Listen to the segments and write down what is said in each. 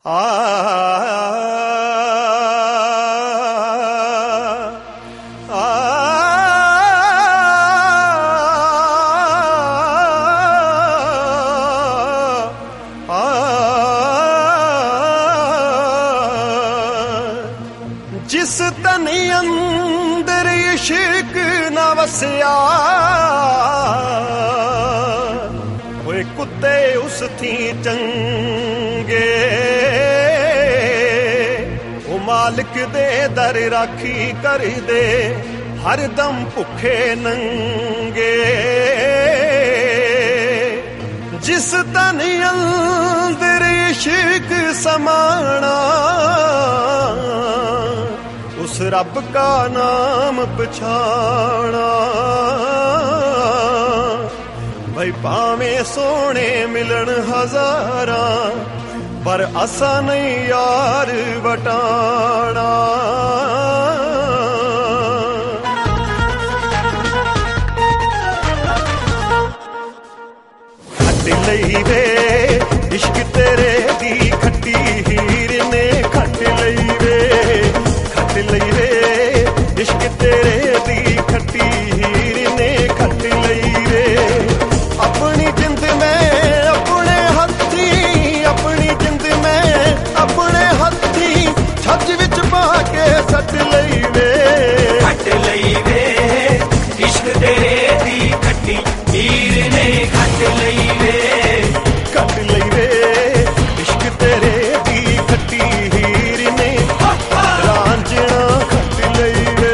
जिस तन अंदर इश्क न वसिया होए कुत्ते उस थी चंगे वो मालिक दे दर राखी कर दे हर दम भुखे नंगे जिस तन अंदर इश्क समाना उस रब का नाम पछाना भाई पावे सोने मिलन हजारा पर असा नहीं यार वटाना खट लई वे इश्क तेरे दी खट्टी हीर ने खट लई वे लई वे इश्क तेरे दी खट्टी हीर ने खट लई वे अपनी जिंद में अपने हथी अपनी जिंद में अपने हथी छज विच पा के सट लई वे खट लई वे इश्क तेरे दी खट्टी हीर ने खट लई वे खट लई वे इश्क तेरे दी खट्टी हीर ने रांझना खट लई वे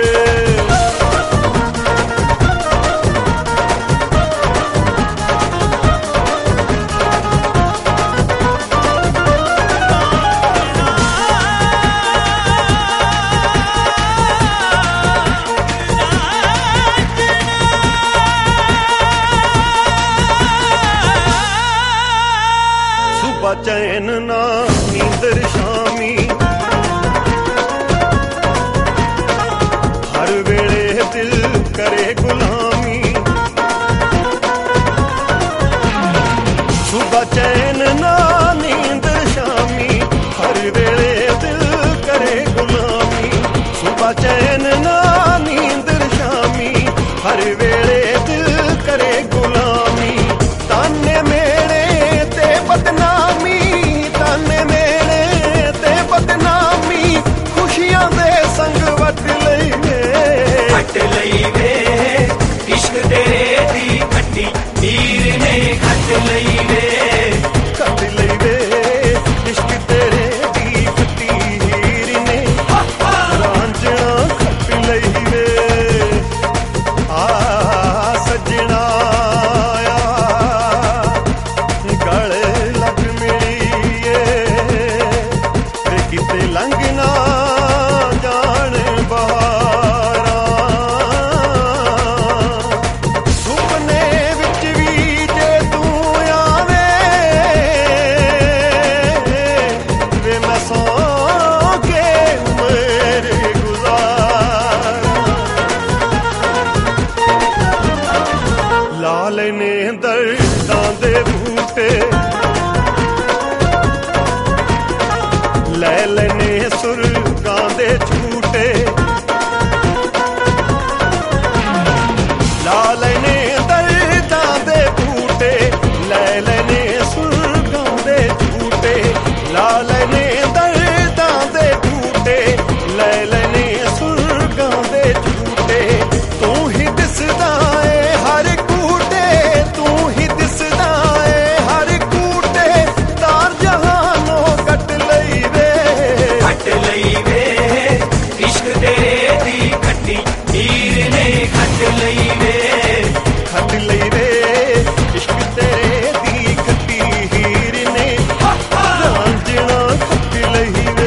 सुबह चैन ना नींदर शामी हर वेले दिल करे गुलामी सुबह चैन ना नींदर शामी हर वेले दिल करे गुलामी सुबह चैन ना नींदर शामी हर वेले दिल करे गुलामी ताने मेरे ते बदनामी ताने मेरे ते बदनामी खुशियां दे संग वट लई वे खट लई वे इश्क तेरे दी खट्टी हीर ने खट लई वे खट लई वे इश्क तेरे दी खट्टी हीर ने रांझना खट लई वे आ सजना गले लग मिलीए किते लंघ ना जान बहारा सुपने विच भी जे तू आवे वे मैं सौ के उम्र गुजार लाल ने दर्दां दे बूटे लै लेने सुरगां दे झूटे ला लेने दर्दां दे बूटे लै लेने सुरगां दे झूटे ला लेने दर्दां दे बूटे लै लेने सुरगां दे झूटे तू ही दिसदा ए हर कूटे तू ही दिसदा ए हर कूटे तार जहानों कट लई वे खट लई वे इश्क तेरे दी खट्टी हीर ने खट लई वे खट लई वे इश्क तेरे दी खट्टी हीर ने रांझना खट लई वे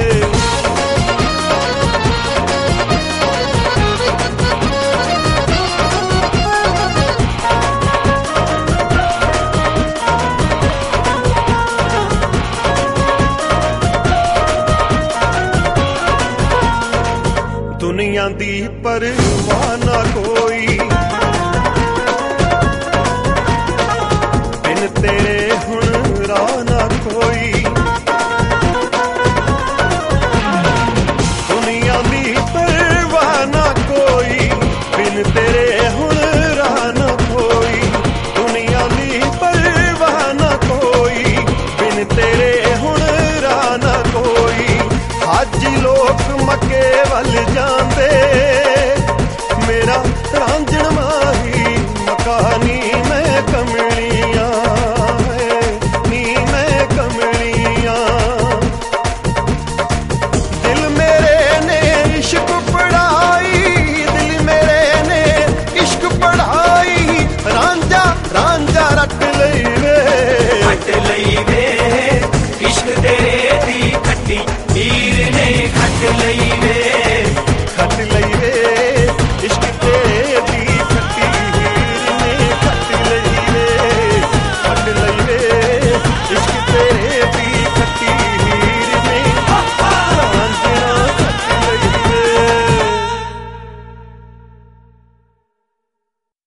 दुनिया दी परवाह ना कोई बिन तेरे हुण राह ना कोई ਕੇ ਵੱਲ ਜਾਂਦੇ ਮੇਰਾ ਰਾਂਝਣ ਮਾਹੀ ਮਕਾਨੀ ਮੈਂ ਕਮਲੀਆਂ ਨੀ ਮੈਂ ਕਮਲੀਆਂ ਦਿਲ ਮੇਰੇ ਨੇ ਇਸ਼ਕ ਪੜਾਈ ਦਿਲ ਮੇਰੇ ਨੇ ਇਸ਼ਕ ਪੜਾਈ ਰਾਂਝਾ ਰਾਂਝਾ ਰੱਟ ਲਈ ਵੇ खट लई वे इश्क तेरे दी खट्टी हीर ने खट लई वे